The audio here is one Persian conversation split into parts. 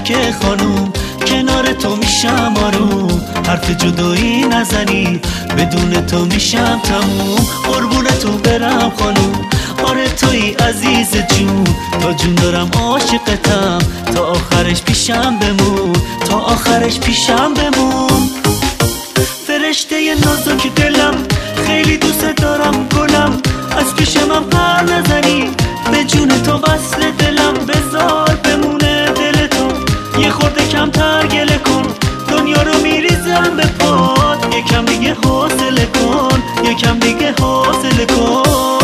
تک خانوم، کنار تو میشم آروم، حرف جدایی نزنی، بدون تو میشم تموم. قربون تو برم خانوم، آره توی عزیز جون، تا جون دارم عاشقتم، تا آخرش پیشم بمون، تا آخرش پیشم بمون. فرشته نازک دلم، خیلی دوست دارم گلم، از پیشم هم پر نزنی، به جون تو وصل دلم، بذار بمونه دل تو، یه خورده کمتر گله کن، دنیا رو میریزم به پات، یکم دیگه حوصله کن، یکم دیگه حوصله کن.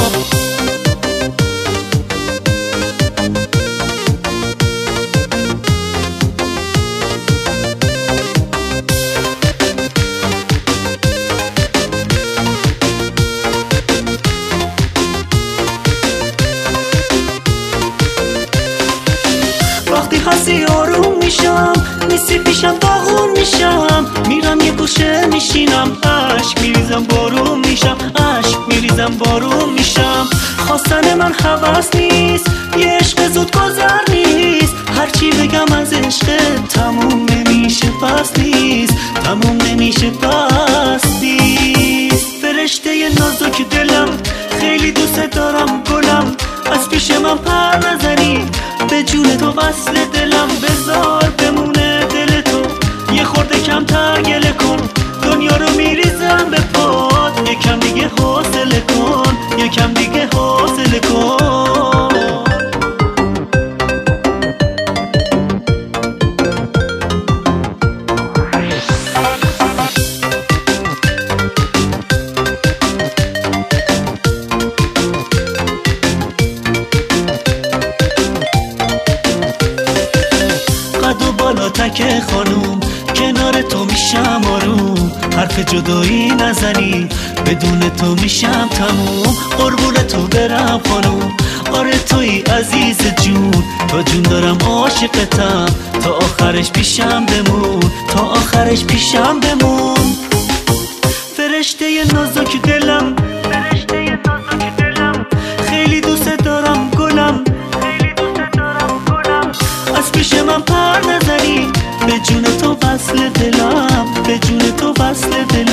وقتی هستی آروم میشم، نیستی پیشم داغون میشم، میرم یه گوشه میشینم، عشق میریزم بارون میشم، عشق میریزم بارون میشم. خواستن من هوس نیست، یه عشق زود گذر نیست، هرچی بگم از عشق تموم نمیشه بس نیست، تموم نمیشه بس نیست. فرشته نازک دلم، خیلی دوست دارم گلم، از پیش من پر نزنی، به جون تو وصل دلم، بذار بمونه دل تو، یه خورده کمتر گله کن، دنیا رو میریزم به پات، یکم دیگه حوصله کن، یکم دیگه حوصله کن. تک خانوم، کنار تو میشم آروم، حرف جدایی نزنی، بدون تو میشم تموم. قربون تو برم خانوم، آره توی عزیز جون، تا جون دارم عاشقتم، تا آخرش پیشم بمون، تا آخرش پیشم بمون. فرشته نازک دلم، فرشته نازک دلم، خیلی دوست دارم گلم، خیلی دوست دارم گلم، از پیش من پر نزنی، به جون تو وصل دلم، به جون تو وصل دلم.